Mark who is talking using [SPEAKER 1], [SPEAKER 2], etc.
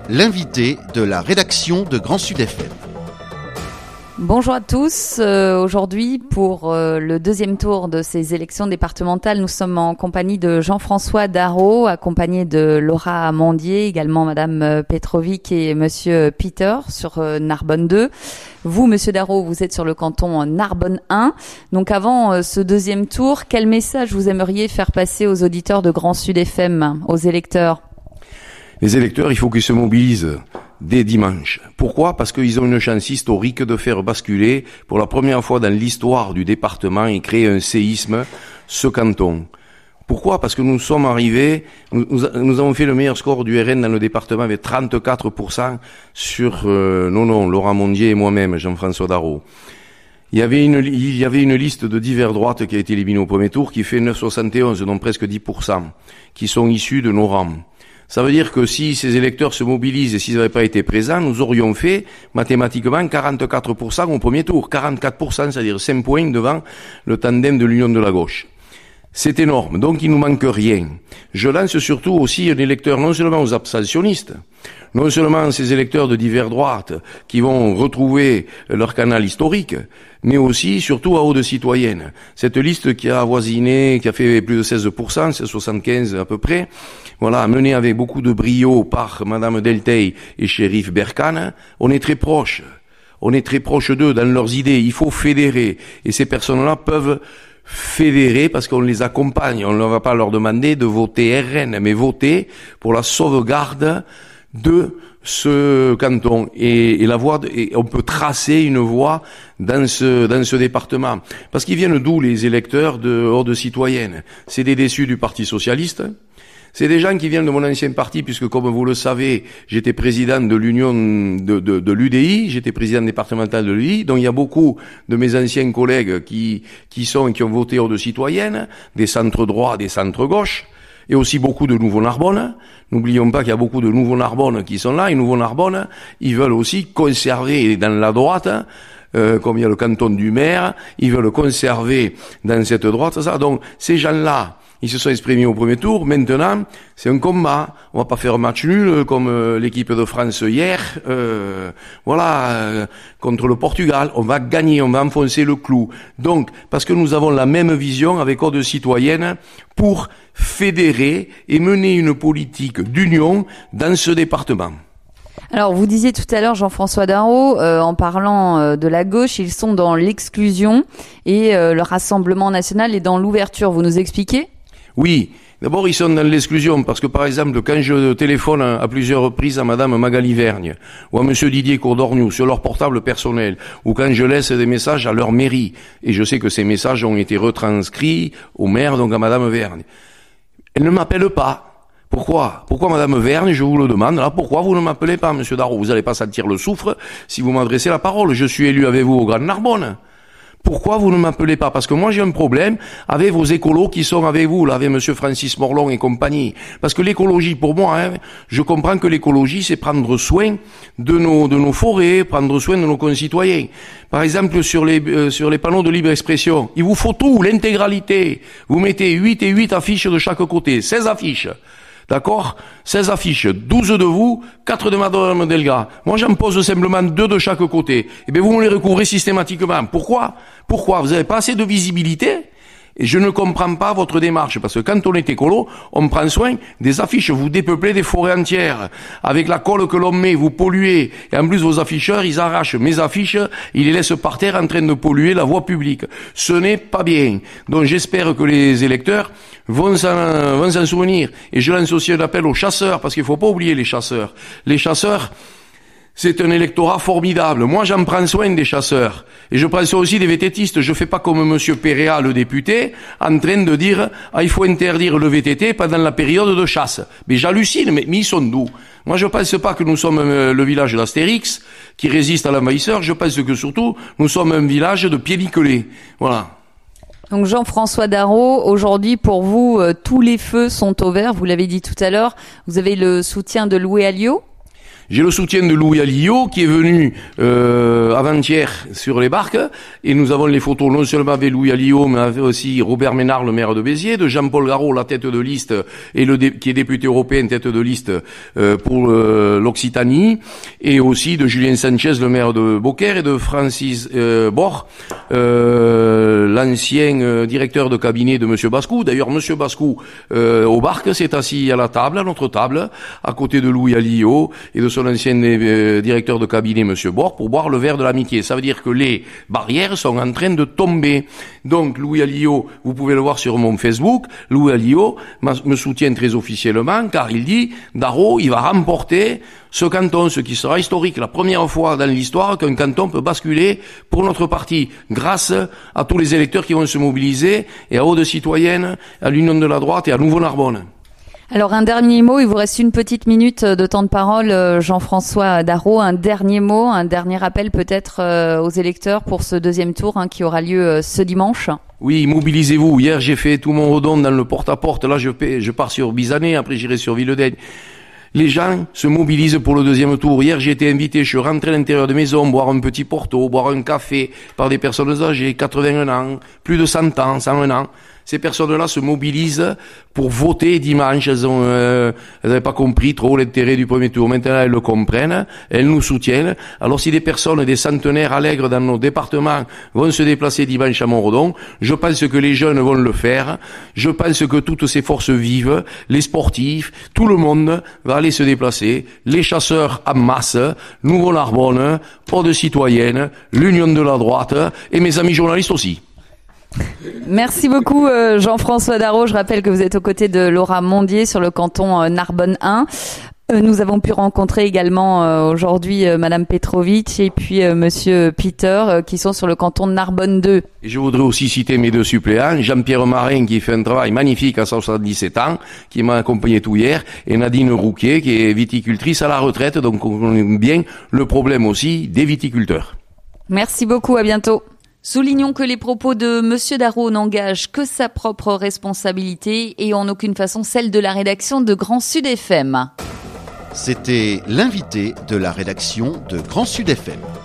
[SPEAKER 1] l'invité de la rédaction de Grand Sud FM.
[SPEAKER 2] Bonjour à tous. Aujourd'hui, pour le deuxième tour de ces élections départementales, nous sommes en compagnie de Jean-François Darrault, accompagné de Laura Mondier, également Madame Petrovic et Monsieur Peter sur Narbonne 2. Vous, Monsieur Darrault, vous êtes sur le canton Narbonne 1. Donc avant ce deuxième tour, quel message vous aimeriez faire passer aux auditeurs de Grand Sud FM, aux électeurs ?
[SPEAKER 3] Les électeurs, il faut qu'ils se mobilisent dès dimanche. Pourquoi ? Parce qu'ils ont une chance historique de faire basculer, pour la première fois dans l'histoire du département, et créer un séisme, ce canton. Pourquoi ? Parce que nous sommes arrivés, nous avons fait le meilleur score du RN dans le département avec 34% sur Laura Mondier et moi-même, Jean-François Darrault. Il y avait une liste de divers droites qui a été éliminée au premier tour, qui fait 9,71, donc presque 10%, qui sont issus de nos rangs. Ça veut dire que si ces électeurs se mobilisent et s'ils n'avaient pas été présents, nous aurions fait mathématiquement 44% au premier tour. 44%, c'est-à-dire 5 points devant le tandem de l'Union de la gauche. C'est énorme, donc il nous manque rien. Je lance surtout aussi un électeur non seulement aux abstentionnistes, non seulement ces électeurs de divers droites qui vont retrouver leur canal historique, mais aussi, surtout à eau de citoyenne. Cette liste qui a avoisiné, qui a fait plus de 16%, c'est 75 à peu près, voilà, menée avec beaucoup de brio par Madame Delteil et Shérif Berkane, on est très proches. On est très proches d'eux dans leurs idées. Il faut fédérer. Et ces personnes-là peuvent fédérer parce qu'on les accompagne. On ne va pas leur demander de voter RN, mais voter pour la sauvegarde de ce canton et la voie et on peut tracer une voie dans ce département parce qu'ils viennent d'où les électeurs de Horde Citoyenne? C'est des déçus du Parti socialiste. C'est des gens qui viennent de mon ancien parti, puisque comme vous le savez, j'étais président de l'union de l'UDI, j'étais président départemental de l'UDI, donc il y a beaucoup de mes anciens collègues qui ont voté Horde Citoyenne, des centres droits, des centres gauches, et aussi beaucoup de nouveaux Narbonne. N'oublions pas qu'il y a beaucoup de nouveaux Narbonne qui sont là, et nouveaux Narbonne, ils veulent aussi conserver dans la droite, comme il y a le canton du maire, ils veulent conserver dans cette droite ça. Donc ces gens-là, ils se sont exprimés au premier tour. Maintenant, c'est un combat. On va pas faire un match nul comme l'équipe de France hier. Contre le Portugal. On va gagner, on va enfoncer le clou. Donc, parce que nous avons la même vision avec Horde Citoyenne pour fédérer et mener une politique d'union dans ce département.
[SPEAKER 2] Alors, vous disiez tout à l'heure, Jean-François Darrault, en parlant de la gauche, ils sont dans l'exclusion et le Rassemblement national est dans l'ouverture. Vous nous expliquez ?
[SPEAKER 3] Oui. D'abord, ils sont dans l'exclusion parce que, par exemple, quand je téléphone à plusieurs reprises à Madame Magali Vergne ou à Monsieur Didier Courdorniou sur leur portable personnel ou quand je laisse des messages à leur mairie, et je sais que ces messages ont été retranscrits au maire, donc à Madame Vergne, elle ne m'appelle pas. Pourquoi Madame Vergne, je vous le demande, là, pourquoi vous ne m'appelez pas, Monsieur Darrault? Vous n'allez pas sentir le soufre si vous m'adressez la parole. Je suis élu avec vous au Grand Narbonne. Pourquoi vous ne m'appelez pas? Parce que moi j'ai un problème avec vos écolos qui sont avec vous, là, avec Monsieur Francis Morlon et compagnie. Parce que l'écologie, pour moi, je comprends que l'écologie, c'est prendre soin de nos forêts, prendre soin de nos concitoyens. Par exemple, sur les panneaux de libre expression, il vous faut tout, l'intégralité. Vous mettez 8 et 8 affiches de chaque côté, 16 affiches. D'accord? 16 affiches, 12 de vous, 4 de Madame Delga. Moi, j'en pose simplement 2 de chaque côté. Eh bien, vous me les recouvrez systématiquement. Pourquoi? Vous n'avez pas assez de visibilité? Et je ne comprends pas votre démarche, parce que quand on est écolo, on prend soin des affiches, vous dépeuplez des forêts entières. Avec la colle que l'on met, vous polluez. Et en plus, vos afficheurs, ils arrachent mes affiches, ils les laissent par terre en train de polluer la voie publique. Ce n'est pas bien. Donc j'espère que les électeurs vont s'en souvenir. Et je lance aussi un appel aux chasseurs, parce qu'il faut pas oublier les chasseurs. Les chasseurs, c'est un électorat formidable. Moi, j'en prends soin des chasseurs. Et je prends soin aussi des VTTistes. Je fais pas comme Monsieur Péréa, le député, en train de dire, il faut interdire le VTT pendant la période de chasse. Mais j'hallucine, mais ils sont d'où? Moi, je pense pas que nous sommes le village d'Astérix, qui résiste à l'envahisseur. Je pense que surtout, nous sommes un village de pieds-nickelés. Voilà.
[SPEAKER 2] Donc Jean-François Darrault, aujourd'hui pour vous, tous les feux sont au vert. Vous l'avez dit tout à l'heure. Vous avez le soutien de Louis Alliot?
[SPEAKER 3] J'ai le soutien de Louis Alliot qui est venu avant-hier sur les barques, et nous avons les photos non seulement avec Louis Alliot, mais avec aussi Robert Ménard, le maire de Béziers, de Jean-Paul Garot, la tête de liste, et qui est député européen, tête de liste pour l'Occitanie, et aussi de Julien Sanchez, le maire de Beaucaire, et de Francis Bord, l'ancien directeur de cabinet de Monsieur Bascou. D'ailleurs, Monsieur Bascou au barque s'est assis à la table, à notre table, à côté de Louis Alliot et de son ancien directeur de cabinet, Monsieur Bord, pour boire le verre de l'amitié. Ça veut dire que les barrières sont en train de tomber. Donc, Louis Alliot, vous pouvez le voir sur mon Facebook, Louis Alliot me soutient très officiellement, car il dit, Darro, il va remporter ce canton, ce qui sera historique, la première fois dans l'histoire qu'un canton peut basculer pour notre parti, grâce à tous les électeurs qui vont se mobiliser, et à Aude Citoyenne, à l'Union de la Droite et à Nouveau-Narbonne.
[SPEAKER 2] Alors un dernier mot, il vous reste une petite minute de temps de parole, Jean-François Darro, un dernier mot, un dernier appel peut-être aux électeurs pour ce deuxième tour qui aura lieu ce dimanche.
[SPEAKER 3] Oui, mobilisez-vous. Hier, j'ai fait tout mon redon dans le porte-à-porte. Là, je pars sur Bizanet, après j'irai sur Villedaigne. Les gens se mobilisent pour le deuxième tour. Hier, j'ai été invité, je suis rentré à l'intérieur de maison, boire un petit porto, boire un café par des personnes âgées, 81 ans, plus de 100 ans, 101 ans. Ces personnes-là se mobilisent pour voter dimanche. Elles n'avaient pas compris trop l'intérêt du premier tour. Maintenant, elles le comprennent. Elles nous soutiennent. Alors, si des personnes, des centenaires allègres dans nos départements vont se déplacer dimanche à Montredon, je pense que les jeunes vont le faire. Je pense que toutes ces forces vives, les sportifs, tout le monde va aller se déplacer. Les chasseurs en masse, Nouveau-Narbonne, Aude Citoyenne, l'Union de la Droite et mes amis journalistes aussi.
[SPEAKER 2] Merci beaucoup Jean-François Darro. Je rappelle que vous êtes aux côtés de Laura Mondier sur le canton Narbonne 1. Nous avons pu rencontrer également aujourd'hui Madame Petrovic et puis Monsieur Peter qui sont sur le canton de Narbonne 2.
[SPEAKER 3] Et je voudrais aussi citer mes deux suppléants, Jean-Pierre Marin qui fait un travail magnifique à 77 ans, qui m'a accompagné tout hier, et Nadine Rouquet qui est viticultrice à la retraite, donc on connaît bien le problème aussi des viticulteurs.
[SPEAKER 2] Merci beaucoup, à bientôt. Soulignons que les propos de Monsieur Darro n'engagent que sa propre responsabilité et en aucune façon celle de la rédaction de Grand Sud FM.
[SPEAKER 1] C'était l'invité de la rédaction de Grand Sud FM.